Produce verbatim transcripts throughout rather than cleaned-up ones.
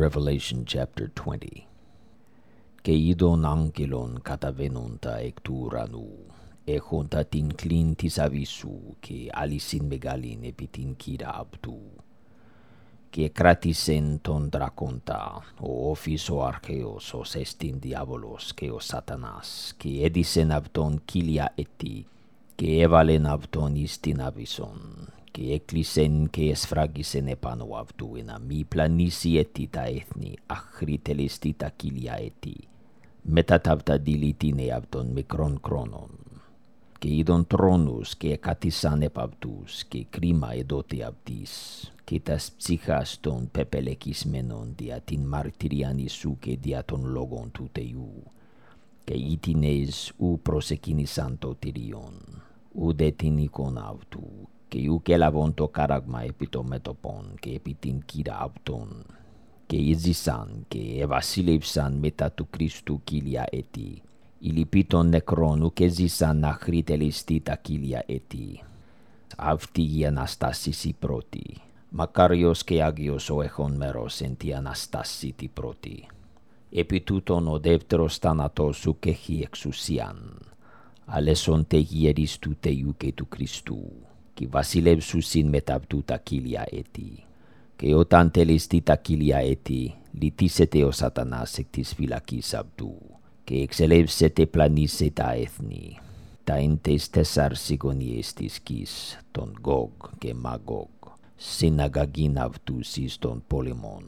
Revelation chapter twenty. Και είδον άγγελον καταβαίνοντα εκ του ουρανού, έχοντα την κλίν της αβυσσού και άλυσιν μεγάλην επί την κύρα αυτού. Και κράτησεν τον δράκοντα, ο όφης ο αρχαίος, ως εστιν διάβολος και ο σατανάς, και έδισεν αυτον χίλια έτη, και έβαλεν αυτον εις την αβυσσον, και έκλεισεν και εσφράγισεν επάνω αυτού, ενα μη πλανήσει έτη τα έθνη, άχρη τελεστεί τα χίλια έτη. Μετά ταύτα δηλητήνε αυτον μικρόν χρόνον. Και είδον τρόνους και εκάτισαν επ' αυτούς, και κρίμα εδότε αυτής, και τας ψυχάς των πεπελεκισμένων δια την μαρτυρίαν Ιησού και δια των λόγων του Θεού. Και ήτινες ου προσεκίνησαν το τυρίον, ουδέ την εικόνα αυτού, και ουκ έλαβον το κάραγμα επί το μέτωπον και επί την κύρα αυτών. Και έζησαν και εβασίλευσαν μετά του Χριστού χίλια έτη. Οι λοιποί των νεκρών ουκ έζησαν άχρη τελεστεί τα χίλια έτη. Αυτή η Αναστάσεις η πρώτη. Μακάριος και Άγιος ο έχων μέρος εν τη Αναστάση τη πρώτη. Επί τούτον ο δεύτερος θάνατος ουκ έχει εξουσίαν. Αλέσον τε γέρις του Θεού και του Χριστού, και βασιλεύσουσιν μετά αυτού τα χίλια έτη. Και όταν τελεστεί τα χίλια έτη, λυτίσεται ο σατανάς εκ της φυλακής αυτού, και εξελεύσεται πλανήσε τα έθνη, τα εν τες τέσσαρς γωνιές της γης, τον Γόγ και Μαγόγ, συναγαγήν αυτούς εις των πόλεμων.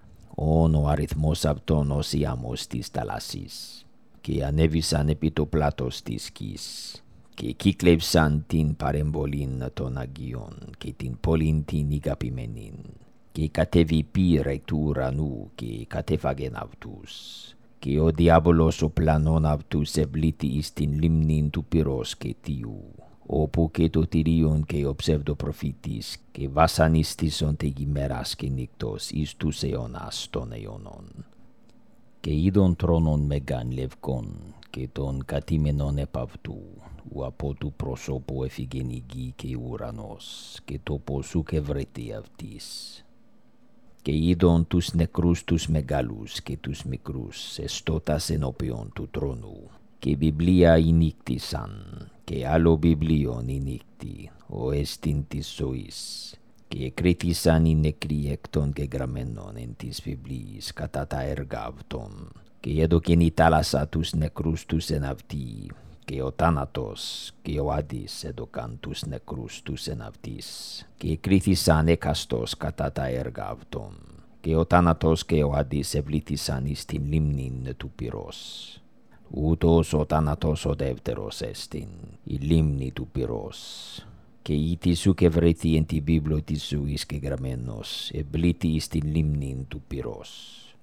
Όν ο αριθμός αυτών ως η άμμος της θαλάσσης, και ανέβησαν επί το πλάτος της γης, και κύκλευσαν την παρεμβολήν των Αγίων και την πόλην την ηγαπημένην, και κατέβη πύρ εκ του ουρανού και κατέφαγεν αυτούς. Και ο διάβολος ο πλανών αυτούς ευλήθη εις την λίμνην του πυρός και θείου, όπου και το τυρίον και ο ψευδοπροφήτης, και βασανιστήσον τε ημέρας και νύκτος εις τους αιώνας των αιώνων. Και είδον τρόνον μεγάν λευκόν, και τον κατήμενον επ' αυτού, ου από του προσώπου έφυγεν η γη και ουρανός, και τόπος ουκ ευρέθη αυτής. Και είδον τους νεκρούς τους μεγάλους και τους μικρούς εστώτας ενώπιον του τρόνου, και βιβλία ενίκτησαν, και άλλο βιβλίον ενίκτη, ο εστιν της ζωής. Και εκρίτησαν οι νεκροί εκ των γεγραμμένων εν της βιβλίης κατά τα έργα αυτών, και έδωκεν η θάλασσα τους νεκρούς τους εν αυτοί, και ο θάνατος και ο Άδης έδωκαν τους νεκρούς τους εν αυτής, και εκρίθησαν έκαστος κατά τα έργα αυτών, και ο θάνατος και ο Άδης ευλήθησαν εις την λίμνην του πυρός. Ούτως ο θάνατος ο δεύτερος εστιν, η λίμνη του πυρός. Και ήτις ουκ ευρέθη εν τη βίβλο της ζωής γεγραμμένος, ευλήθη εις την λίμνην του πυρός.